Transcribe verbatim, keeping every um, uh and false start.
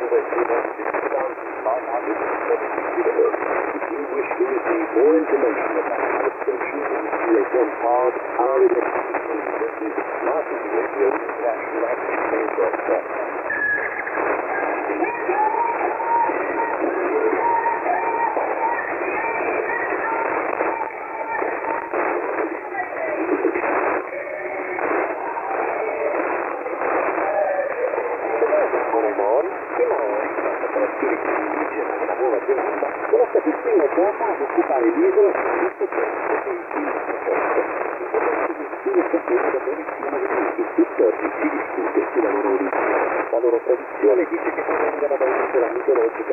More information about how to station U S M pod, our visit Martin Radio International Exchange Broadcast. Sono stati qui a Roma ad occupare l'isola di tutto oggi si discute sulla loro origine. La loro tradizione dice che provengano da un'isola mitologica